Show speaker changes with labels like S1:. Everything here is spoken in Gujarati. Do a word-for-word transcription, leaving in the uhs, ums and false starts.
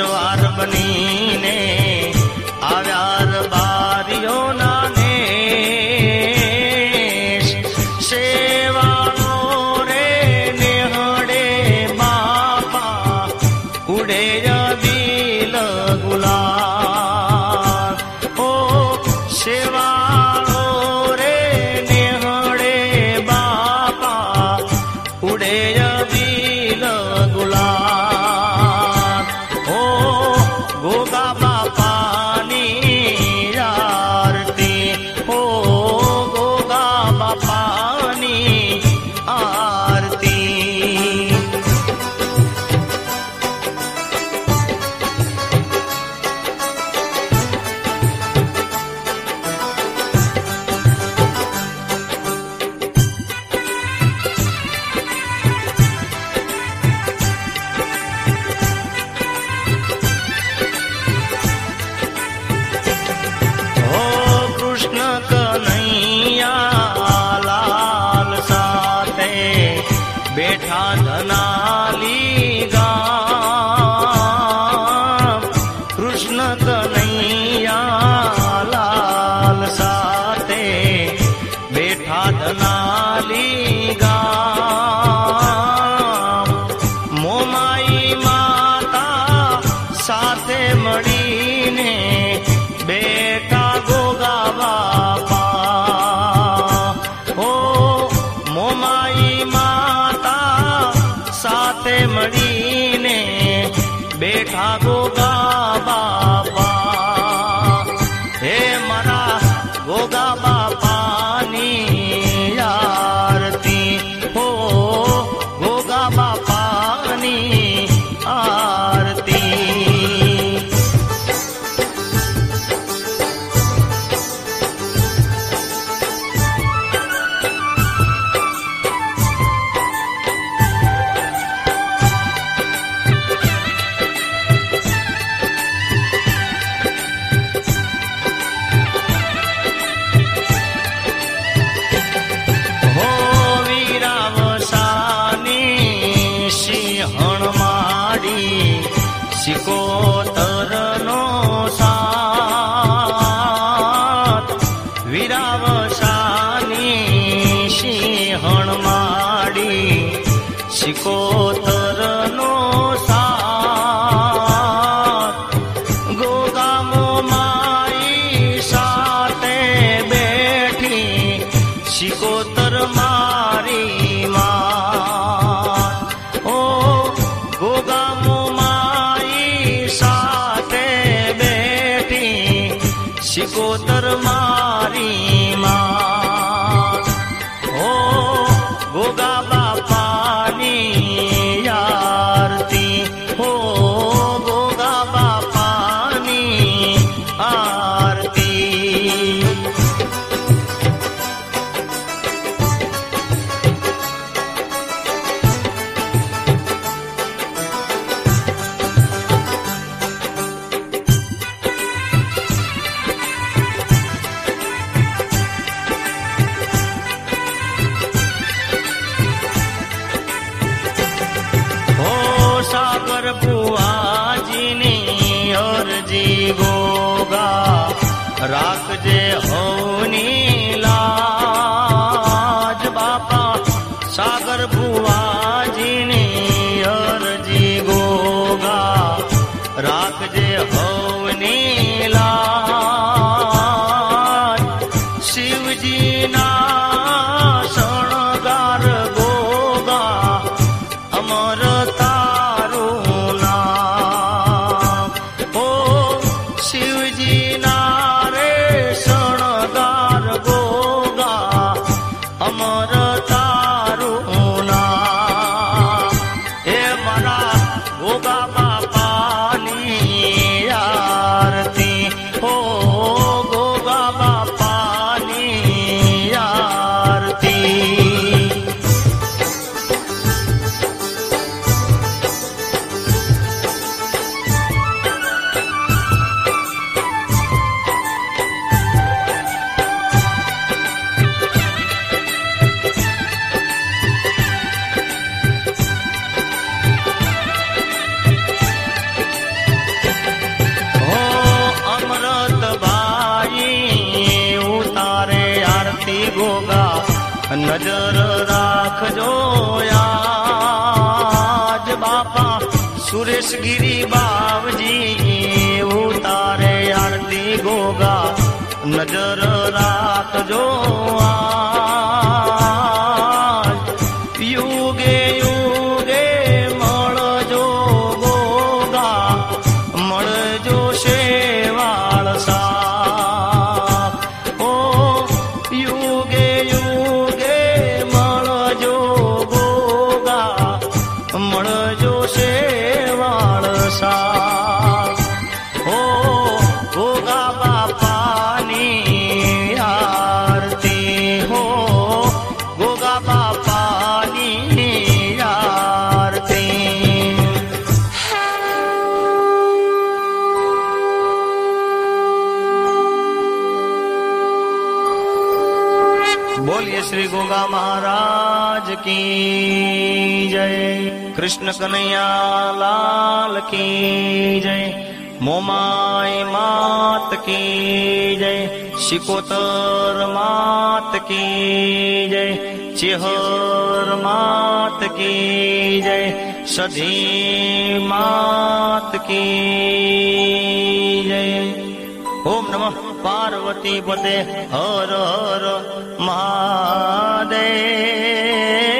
S1: સવાર બનીને આવ્યા બારીઓના ને સેવાળો રે નેહડે બાપા ઉડે દિલ ગુલાબ. ઓ સેવાળો રે નેહડે બાપા ઉડે દિલ ગુલાબ. ઓ ગોગા બાપાની આરતી, ઓ ગોગા બાપાની આરતી. બેઠા ધનાલી ગામ કૃષ્ણ કનૈયા લાલ સાથે બેઠા ધનાલી ગામ. મોમાઈ માતા સાથે મળીને બેઠા ગોગા બાપા. ઓ મોમાઈ સાથે મળીને બેઠા ગોગા બાપા. હે મારા ગોગા બાપાની આરતી, હો ગોગા બાપાની આરતી. સિકોતરનો સાથ વીરાવસાની સિંહણ માડી, સિકોતરનો સાથ ગોગામો માઈ સાથે બેઠી સિકોતર મારી માં. ઓ ગોગામો સિકોતર મારી માં. હો ગોગા બાપાની આરતી, હો ગોગા બાપાની આરતી. સાગર ભુવાજીની અરજી ગોગા રાખજે હવની લાજ બાપા. સાગર ભુવાજીની અરજી ગોગા રાખજે હવની લાજ. શિવજીના શણગાર ગોગા અમરતા અમર તારું નામ. એ મારા ગોગા બાપાની शेषगिरी बावजी उतारे आरती गोगा नजर रात जो आज युगे युगे मळजो गोगा मळजो शेवाळ साथ ओ युगे युगे मळजो गोगा मळजो शेवाळ साथ ओ गोगा बापानी आरती हो गोगा बापानी आरती बोलिए श्री गोगा महाराज की जय। कृष्ण कन्हैया लाल की जय। मोमाई मात की जय। शिकोतर मात की जय। चिहर मात की जय। सधी मात की जय। ओम नमः पार्वती पते हर हर महादेव।